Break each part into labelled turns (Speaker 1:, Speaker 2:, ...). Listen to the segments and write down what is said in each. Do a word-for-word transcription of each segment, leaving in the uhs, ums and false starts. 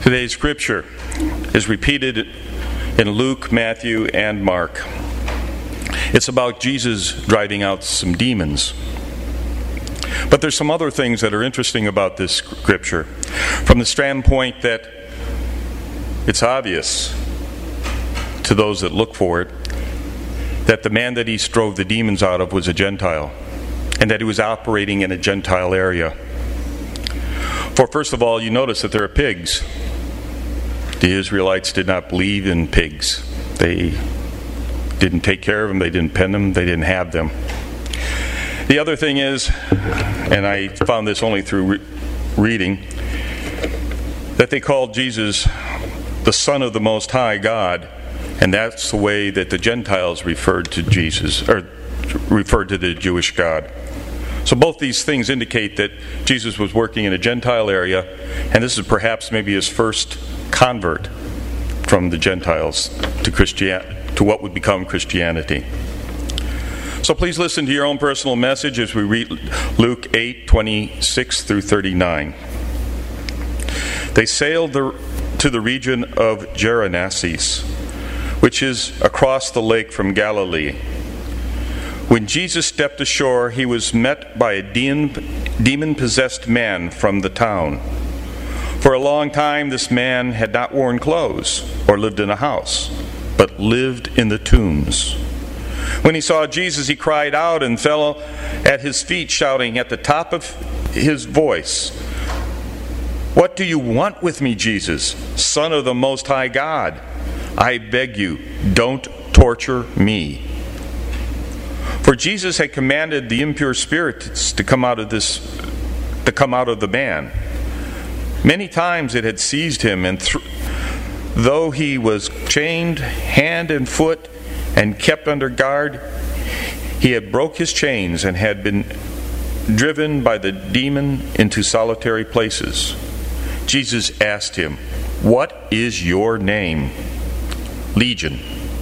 Speaker 1: Today's scripture is repeated in Luke, Matthew, and Mark. It's about Jesus driving out some demons. But there's some other things that are interesting about this scripture from the standpoint that it's obvious to those that look for it that the man that he drove the demons out of was a Gentile, and that he was operating in a Gentile area. For first of all, you notice that there are pigs. The Israelites did not believe in pigs. They didn't take care of them, they didn't pen them, they didn't have them. The other thing is, and I found this only through re- reading, that they called Jesus the Son of the Most High God, and that's the way that the Gentiles referred to Jesus, or referred to the Jewish God. So both these things indicate that Jesus was working in a Gentile area, and this is perhaps maybe his first convert from the Gentiles to Christian, to what would become Christianity. So please listen to your own personal message as we read Luke eight, twenty-six through thirty-nine. They sailed the, to the region of Gerasenes, which is across the lake from Galilee. When Jesus stepped ashore, he was met by a demon-possessed man from the town. For a long time, this man had not worn clothes or lived in a house, but lived in the tombs. When he saw Jesus, he cried out and fell at his feet, shouting at the top of his voice, "What do you want with me, Jesus, Son of the Most High God? I beg you, don't torture me." For Jesus had commanded the impure spirits to come out of this, to come out of the man. Many times it had seized him, and th- though he was chained hand and foot and kept under guard, he had broke his chains and had been driven by the demon into solitary places. Jesus asked him, "What is your name?" "Legion,"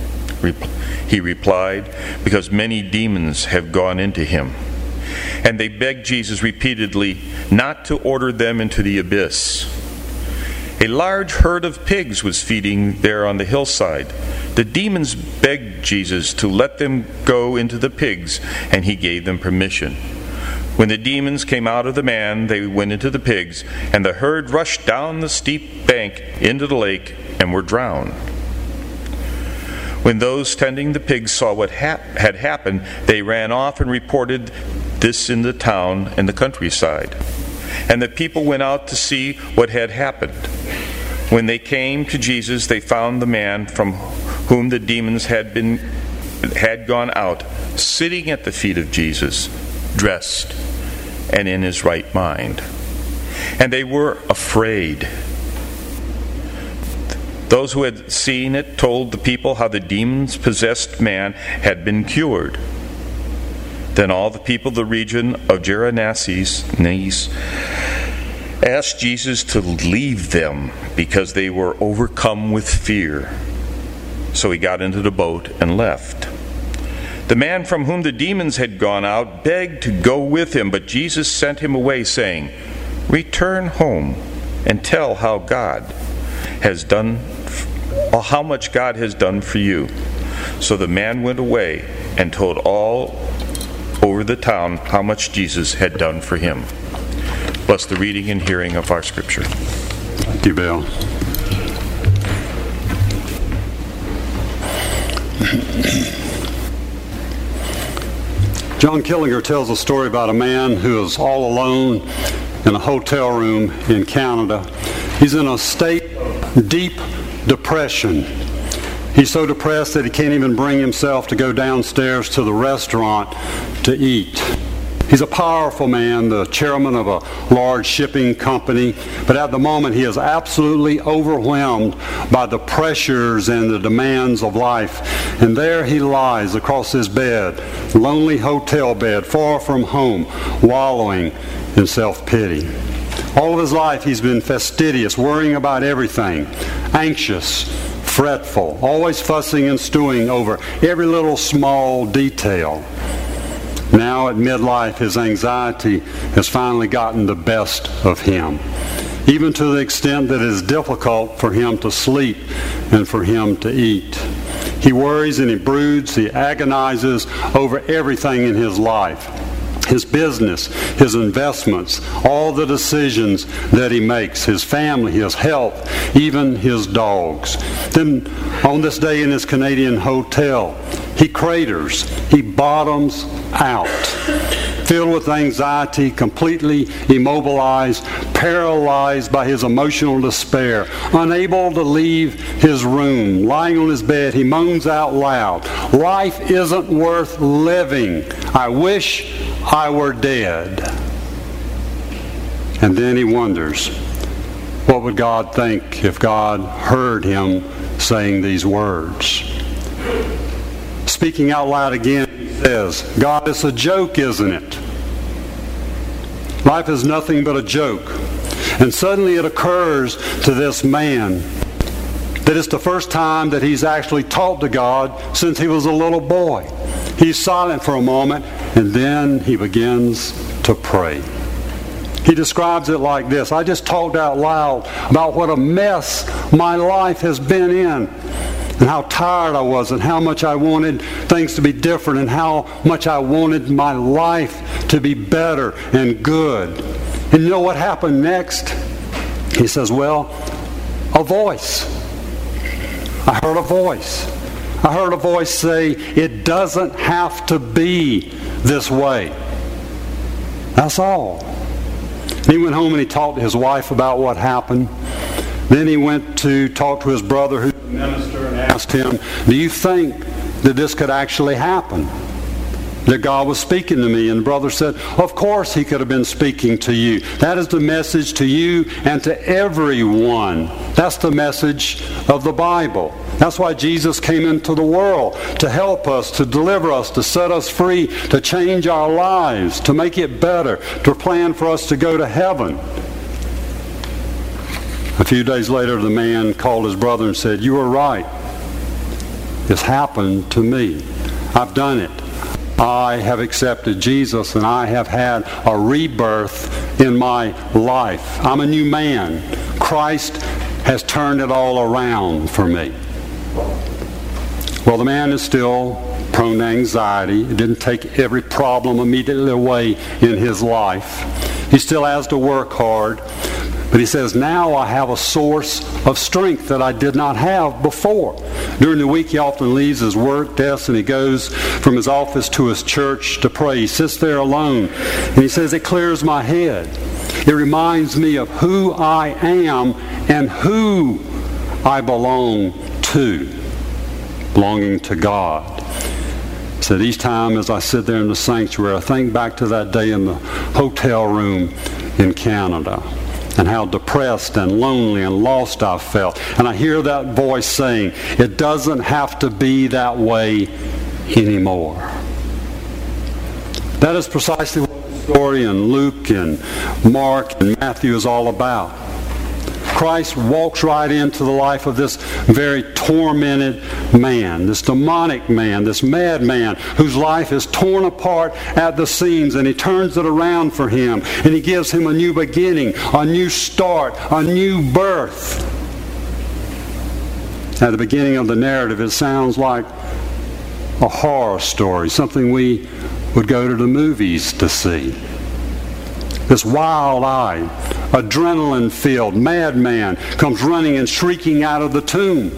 Speaker 1: he replied, "because many demons have gone into him." And they begged Jesus repeatedly not to order them into the abyss. A large herd of pigs was feeding there on the hillside. The demons begged Jesus to let them go into the pigs, and he gave them permission. When the demons came out of the man, they went into the pigs, and the herd rushed down the steep bank into the lake and were drowned. When those tending the pigs saw what hap- had happened, they ran off and reported this in the town and the countryside. And the people went out to see what had happened. When they came to Jesus, they found the man from whom the demons had been had gone out, sitting at the feet of Jesus, dressed and in his right mind. And they were afraid. Those who had seen it told the people how the demon-possessed man had been cured. Then all the people of the region of Gerasenes asked Jesus to leave them because they were overcome with fear. So he got into the boat and left. The man from whom the demons had gone out begged to go with him, but Jesus sent him away, saying, "Return home and tell how God has done, how much God has done for you." So the man went away and told all over the town how much Jesus had done for him. Bless the reading and hearing of our scripture.
Speaker 2: Thank you, Bill. John Killinger tells a story about a man who is all alone in a hotel room in Canada. He's in a state of deep depression. He's so depressed that he can't even bring himself to go downstairs to the restaurant to eat. He's a powerful man, the chairman of a large shipping company, but at the moment he is absolutely overwhelmed by the pressures and the demands of life. And there he lies across his bed, lonely hotel bed, far from home, wallowing in self-pity. All of his life he's been fastidious, worrying about everything, anxious, fretful, always fussing and stewing over every little small detail. Now at midlife, his anxiety has finally gotten the best of him. even to the extent that it is difficult for him to sleep and for him to eat. He worries and he broods, he agonizes over everything in his life. His business, his investments, all the decisions that he makes, his family, his health, even his dogs. Then on this day in his Canadian hotel, he craters, he bottoms out, filled with anxiety, completely immobilized, paralyzed by his emotional despair, unable to leave his room. Lying on his bed, he moans out loud, "Life isn't worth living. I wish I were dead." And then he wonders, what would God think if God heard him saying these words? Speaking out loud again, he says, "God, it's a joke, isn't it? Life is nothing but a joke." And suddenly it occurs to this man that it's the first time that he's actually talked to God since he was a little boy. He's silent for a moment, and then he begins to pray. He describes it like this: "I just talked out loud about what a mess my life has been in, and how tired I was, and how much I wanted things to be different, and how much I wanted my life to be better and good." And you know what happened next? He says, "Well, a voice. I heard a voice. I heard a voice say, 'It doesn't have to be this way.' That's all." And he went home and he talked to his wife about what happened. Then he went to talk to his brother, who's a minister, and asked him, "Do you think that this could actually happen? That God was speaking to me?" And the brother said, "Of course he could have been speaking to you. That is the message to you and to everyone. That's the message of the Bible. That's why Jesus came into the world, to help us, to deliver us, to set us free, to change our lives, to make it better, to plan for us to go to heaven." A few days later, the man called his brother and said, "You were right. It's happened to me. I've done it. I have accepted Jesus, and I have had a rebirth in my life. I'm a new man. Christ has turned it all around for me." Well, the man is still prone to anxiety. It didn't take every problem immediately away in his life. He still has to work hard. But he says, "Now I have a source of strength that I did not have before." During the week, he often leaves his work desk and he goes from his office to his church to pray. He sits there alone and he says, "It clears my head. It reminds me of who I am and who I belong to, belonging to God." He said, "Each time as I sit there in the sanctuary, I think back to that day in the hotel room in Canada, and how depressed and lonely and lost I felt. And I hear that voice saying, 'It doesn't have to be that way anymore.'" That is precisely what the story in Luke and Mark and Matthew is all about. Christ walks right into the life of this very tormented man, this demonic man, this madman whose life is torn apart at the seams, and he turns it around for him, and he gives him a new beginning, a new start, a new birth. At the beginning of the narrative, it sounds like a horror story, something we would go to the movies to see. This wild-eyed, adrenaline-filled madman comes running and shrieking out of the tomb.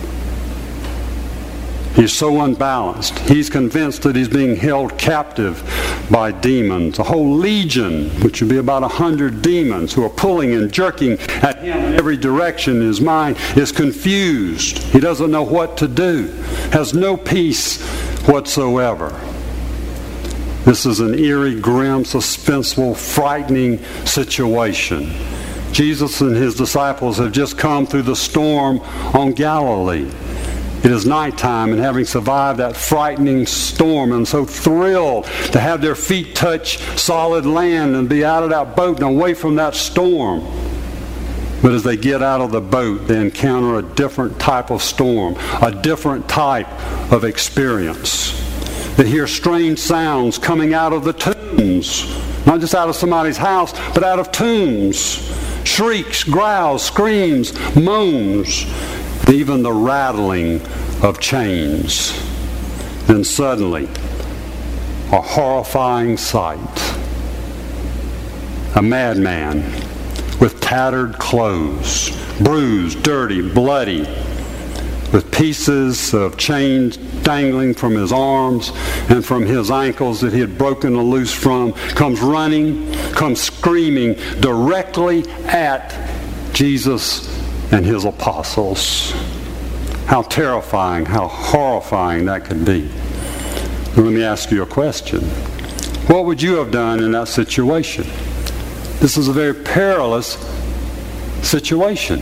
Speaker 2: He's so unbalanced. He's convinced that he's being held captive by demons. A whole legion, which would be about a hundred demons, who are pulling and jerking at him in every direction. His mind is confused. He doesn't know what to do. Has no peace whatsoever. This is an eerie, grim, suspenseful, frightening situation. Jesus and his disciples have just come through the storm on Galilee. It is nighttime, and having survived that frightening storm and so thrilled to have their feet touch solid land and be out of that boat and away from that storm. But as they get out of the boat, they encounter a different type of storm, a different type of experience. They hear strange sounds coming out of the tombs. Not just out of somebody's house, but out of tombs. shrieks, growls, screams, moans, even the rattling of chains. Then suddenly, a horrifying sight. A madman with tattered clothes, bruised, dirty, bloody, with pieces of chains dangling from his arms and from his ankles that he had broken loose from, comes running, comes screaming directly at Jesus and his apostles. How terrifying, how horrifying that could be. Now, let me ask you a question. What would you have done in that situation? This is a very perilous situation.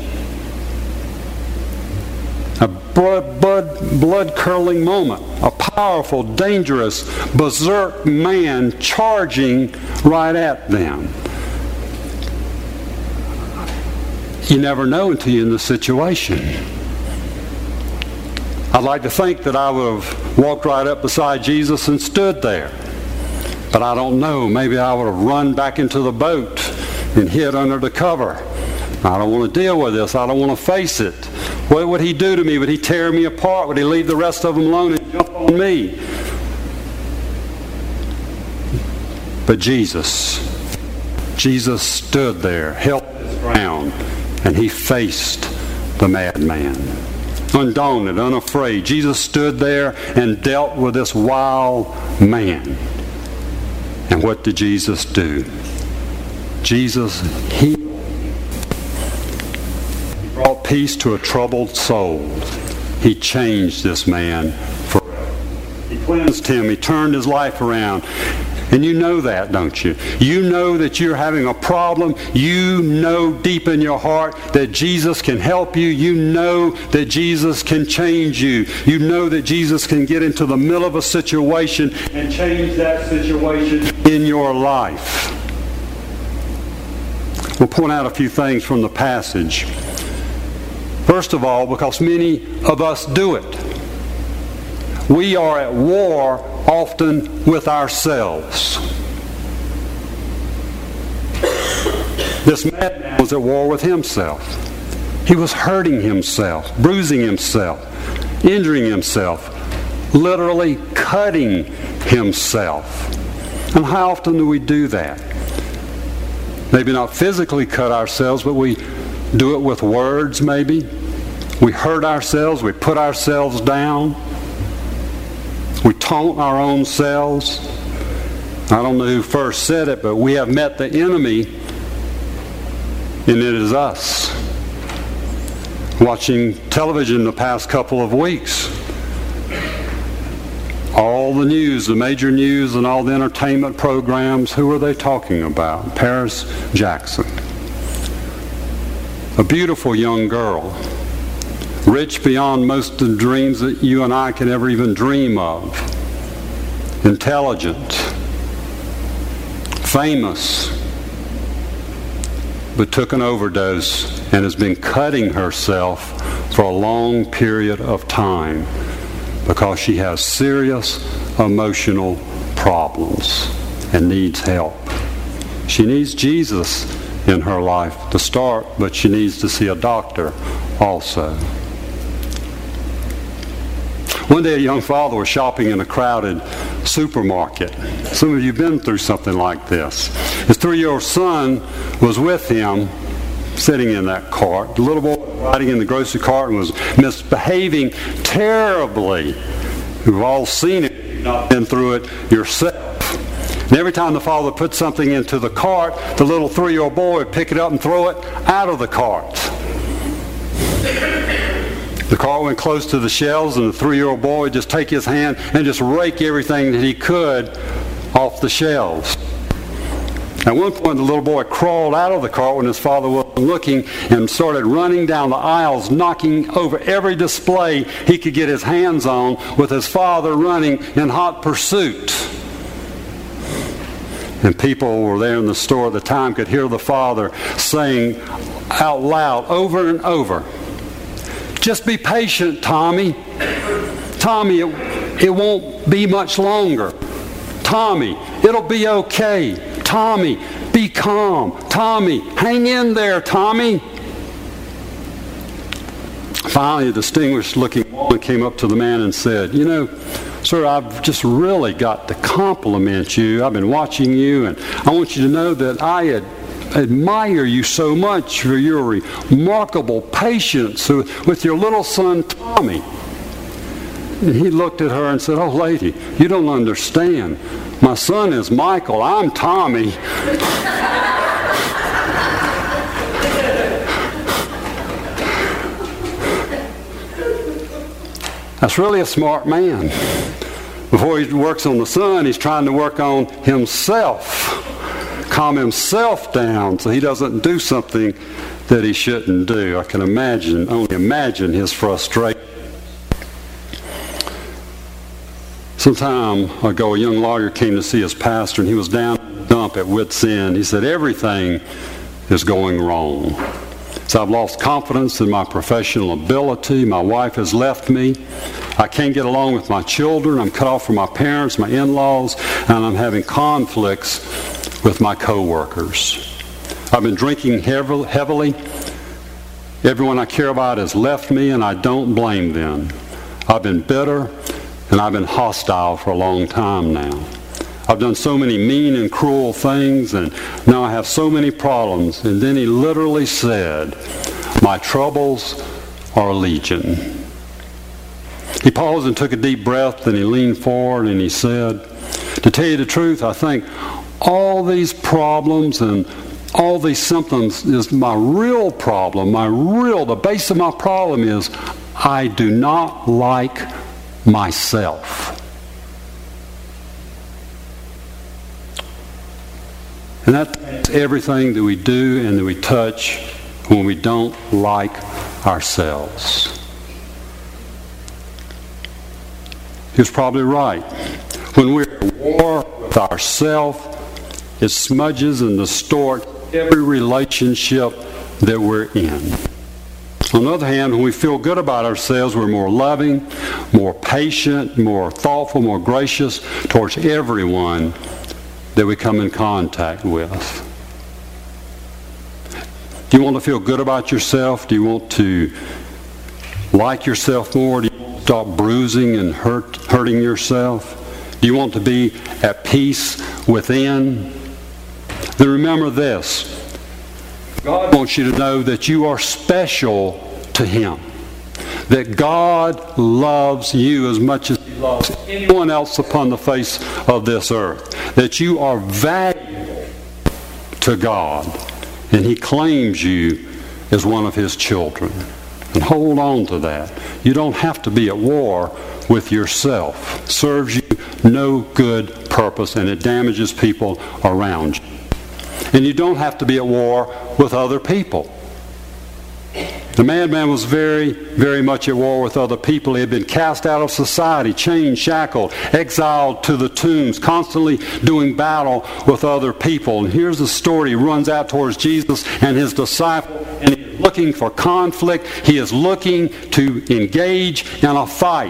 Speaker 2: A blood, blood, blood-curdling moment. A powerful, dangerous, berserk man charging right at them. You never know until you're in the situation. I'd like to think that I would have walked right up beside Jesus and stood there. But I don't know. Maybe I would have run back into the boat and hid under the cover. I don't want to deal with this. I don't want to face it. What would he do to me? Would he tear me apart? Would he leave the rest of them alone and jump on me? But Jesus, Jesus stood there, held his ground, and he faced the madman. Undaunted, unafraid, Jesus stood there and dealt with this wild man. And what did Jesus do? Jesus healed. He brought peace to a troubled soul. He changed this man forever. He cleansed him. He turned his life around. And you know that, don't you? You know that you're having a problem. You know deep in your heart that Jesus can help you. You know that Jesus can change you. You know that Jesus can get into the middle of a situation and change that situation in your life. We'll point out a few things from the passage. First of all, because many of us do it. We are at war often with ourselves. This madman was at war with himself. He was hurting himself, bruising himself, injuring himself, literally cutting himself. And how often do we do that? Maybe not physically cut ourselves, but we do it with words maybe. We hurt ourselves, we put ourselves down. We taunt our own selves. I don't know who first said it, but we have met the enemy, and it is us. Watching television the past couple of weeks, all the news, the major news and all the entertainment programs, who are they talking about? Paris Jackson. A beautiful young girl. Rich beyond most of the dreams that you and I can ever even dream of. Intelligent. Famous. But took an overdose and has been cutting herself for a long period of time because she has serious emotional problems and needs help. She needs Jesus in her life to start, but she needs to see a doctor also. One day a young father was shopping in a crowded supermarket. Some of you have been through something like this. His three-year-old son was with him, sitting in that cart. The little boy was riding in the grocery cart and was misbehaving terribly. We've all seen it. You've not been through it yourself. And every time the father put something into the cart, the little three-year-old boy would pick it up and throw it out of the cart. The cart went close to the shelves, and the three-year-old boy would just take his hand and just rake everything that he could off the shelves. At one point, the little boy crawled out of the cart when his father wasn't looking and started running down the aisles, knocking over every display he could get his hands on, with his father running in hot pursuit. And people who were there in the store at the time could hear the father saying out loud over and over, "Just be patient, Tommy. Tommy, it, it won't be much longer. Tommy, it'll be okay. Tommy, Be calm. Tommy, hang in there, Tommy. Finally, a distinguished-looking woman came up to the man and said, you know, sir, I've just really got to compliment you. I've been watching you, and I want you to know that I ad- admire you so much for your remarkable patience with your little son, Tommy. And he looked at her and said, oh, lady, you don't understand. My son is Michael. I'm Tommy. That's really a smart man. Before he works on the son, he's trying to work on himself. Calm himself down so he doesn't do something that he shouldn't do. I can imagine, only imagine his frustration. Some time ago, a young lawyer came to see his pastor, and he was down in the dump at wit's end. He said, everything is going wrong. So I've lost confidence in my professional ability. My wife has left me. I can't get along with my children. I'm cut off from my parents, my in-laws, and I'm having conflicts with my co-workers. I've been drinking heavily. Everyone I care about has left me, and I don't blame them. I've been bitter, and I've been hostile for a long time now. I've done so many mean and cruel things, and now I have so many problems. And then he literally said, my troubles are legion. He paused and took a deep breath, then he leaned forward and he said, to tell you the truth, I think all these problems and all these symptoms is my real problem. My real, the base of my problem is I do not like myself. And that's everything that we do and that we touch when we don't like ourselves. He was probably right. When we're at war with ourselves, it smudges and distorts every relationship that we're in. On the other hand, when we feel good about ourselves, we're more loving, more patient, more thoughtful, more gracious towards everyone that we come in contact with. Do you want to feel good about yourself? Do you want to like yourself more? Do you want to stop bruising and hurt, hurting yourself? Do you want to be at peace within? Then remember this. God wants you to know that you are special to Him. That God loves you as much as He loves anyone else upon the face of this earth. That you are valuable to God. And He claims you as one of His children. And hold on to that. You don't have to be at war with yourself. It serves you no good purpose, and it damages people around you. And you don't have to be at war with other people. The madman was very, very much at war with other people. He had been cast out of society, chained, shackled, exiled to the tombs, constantly doing battle with other people. And here's the story. He runs out towards Jesus and His disciples, and he is looking for conflict. He is looking to engage in a fight.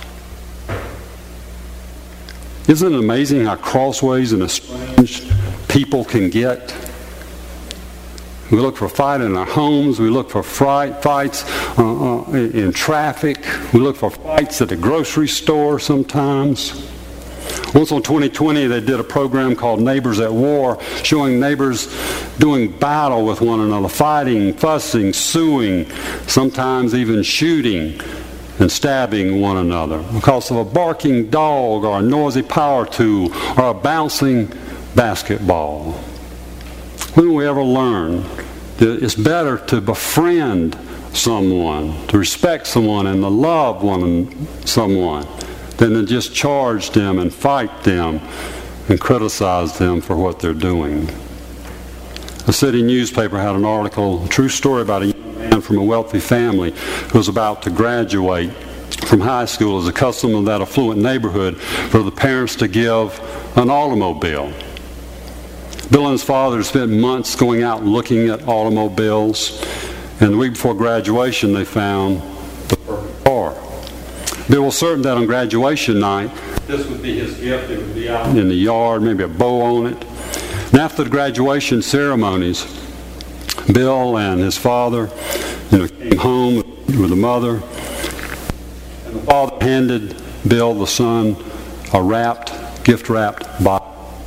Speaker 2: Isn't it amazing how crossways and estranged people can get? We look for fight in our homes. We look for fight, fights uh, uh, in traffic. We look for fights at the grocery store sometimes. Once on twenty twenty, they did a program called Neighbors at War, showing neighbors doing battle with one another, fighting, fussing, suing, sometimes even shooting and stabbing one another because of a barking dog or a noisy power tool or a bouncing basketball. When will we ever learn that it's better to befriend someone, to respect someone, and to love one someone than to just charge them and fight them and criticize them for what they're doing? The city newspaper had an article, a true story about a young man from a wealthy family who was about to graduate from high school. As a custom of that affluent neighborhood for the parents to give an automobile. Bill and his father spent months going out looking at automobiles, and the week before graduation they found the perfect car. Bill was certain that on graduation night this would be his gift. It would be out in the yard, maybe a bow on it. And after the graduation ceremonies, Bill and his father, you know, came home with the mother, and the father handed Bill, the son, a wrapped, gift-wrapped Bible.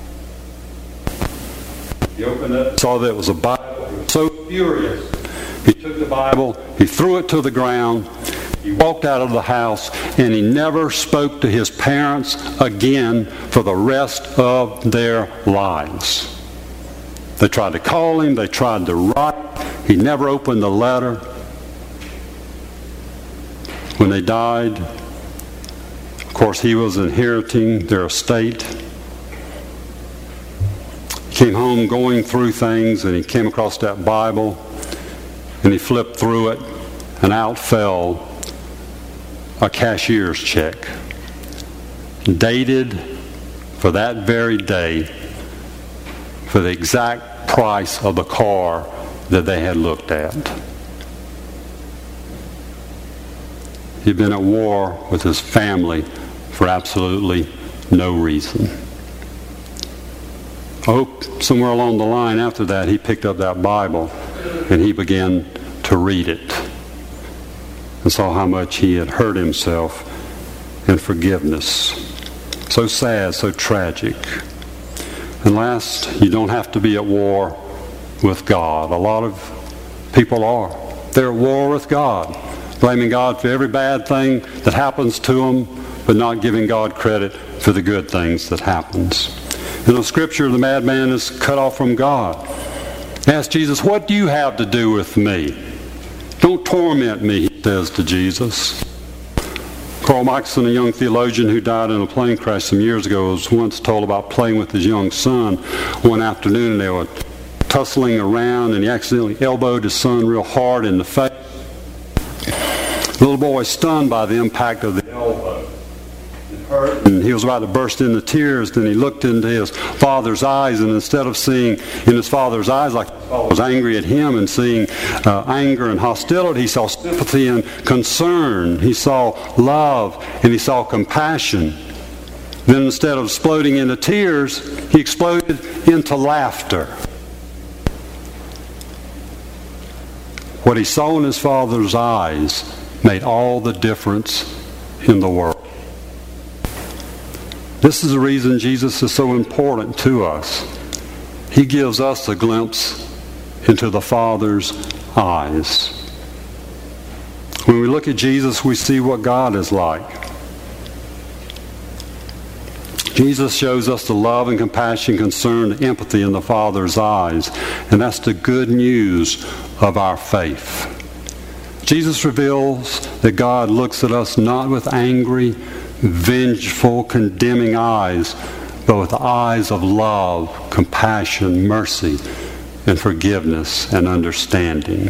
Speaker 2: He opened it, saw that it was a Bible. He was so furious. He took the Bible, he threw it to the ground, he walked out of the house, and he never spoke to his parents again for the rest of their lives. They tried to call him, they tried to write. He never opened the letter. When they died, of course, he was inheriting their estate. He came home going through things, and he came across that Bible, and he flipped through it, and out fell a cashier's check, dated for that very day, for the exact price of the car that they had looked at. He'd been at war with his family for absolutely no reason. I hope somewhere along the line after that he picked up that Bible and he began to read it and saw how much he had hurt himself in forgiveness. So sad, so tragic. And last, you don't have to be at war with God. A lot of people are. They're at war with God, blaming God for every bad thing that happens to them, but not giving God credit for the good things that happens. In the scripture, the madman is cut off from God. He asked Jesus, "What do you have to do with me? Don't torment me," he says to Jesus. Carl Michelson, a young theologian who died in a plane crash some years ago, was once told about playing with his young son one afternoon, and they were tussling around, and he accidentally elbowed his son real hard in the face. The little boy was stunned by the impact of the elbow. It hurt, and he was about to burst into tears. Then he looked into his father's eyes, and instead of seeing in his father's eyes like his father was angry at him and seeing uh, anger and hostility, he saw sympathy and concern. He saw love, and he saw compassion. Then instead of exploding into tears, he exploded into laughter. What he saw in his father's eyes made all the difference in the world. This is the reason Jesus is so important to us. He gives us a glimpse into the Father's eyes. When we look at Jesus, we see what God is like. Jesus shows us the love and compassion, concern, and empathy in the Father's eyes. And that's the good news of our faith. Jesus reveals that God looks at us not with angry, vengeful, condemning eyes, but with eyes of love, compassion, mercy, and forgiveness and understanding.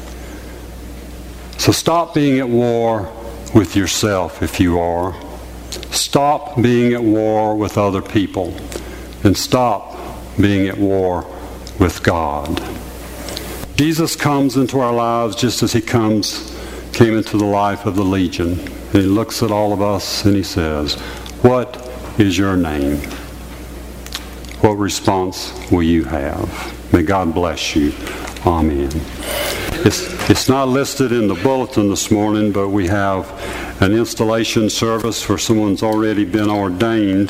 Speaker 2: So stop being at war with yourself if you are. Stop being at war with other people. And stop being at war with God. Jesus comes into our lives just as he comes, came into the life of the Legion. And he looks at all of us and he says, "What is your name?" What response will you have? May God bless you. Amen. It's, it's not listed in the bulletin this morning, but we have an installation service for someone who's already been ordained.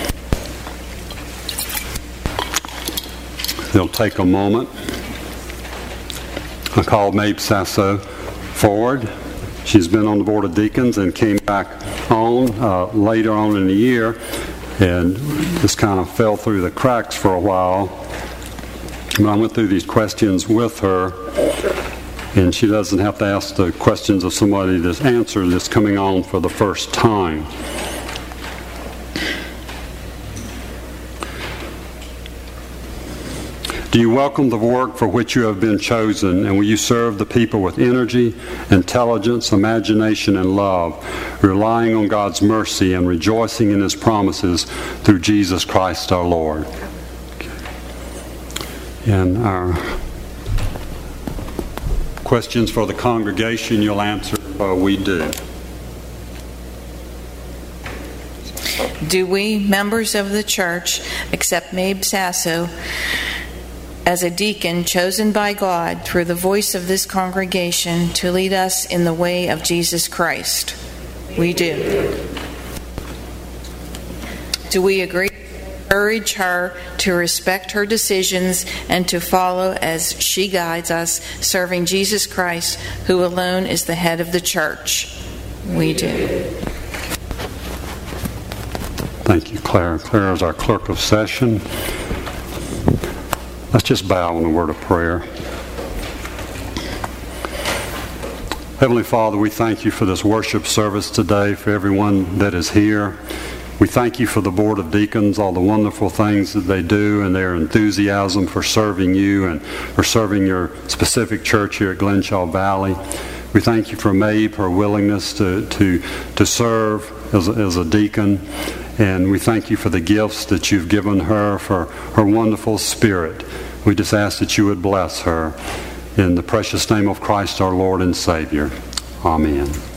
Speaker 2: It'll take a moment. I called Mabe Sasso forward. She's been on the Board of Deacons and came back on uh, later on in the year and just kind of fell through the cracks for a while. But I went through these questions with her, and she doesn't have to ask the questions of somebody that's answered that's coming on for the first time. Do you welcome the work for which you have been chosen, and will you serve the people with energy, intelligence, imagination, and love, relying on God's mercy and rejoicing in His promises through Jesus Christ our Lord? And our questions for the congregation you'll answer, uh, we do.
Speaker 3: Do we, members of the church, accept Mabe Sasso as a deacon chosen by God through the voice of this congregation to lead us in the way of Jesus Christ? We do. Do we agree to encourage her to respect her decisions and to follow as she guides us, serving Jesus Christ, who alone is the head of the church? We do.
Speaker 2: Thank you, Claire. Claire is our clerk of session. Let's just bow in a word of prayer. Heavenly Father, we thank you for this worship service today, for everyone that is here. We thank you for the Board of Deacons, all the wonderful things that they do, and their enthusiasm for serving you and for serving your specific church here at Glenshaw Valley. We thank you for Mabe, her willingness to, to, to serve as a, as a deacon. And we thank you for the gifts that you've given her, for her wonderful spirit. We just ask that you would bless her. In the precious name of Christ our Lord and Savior. Amen.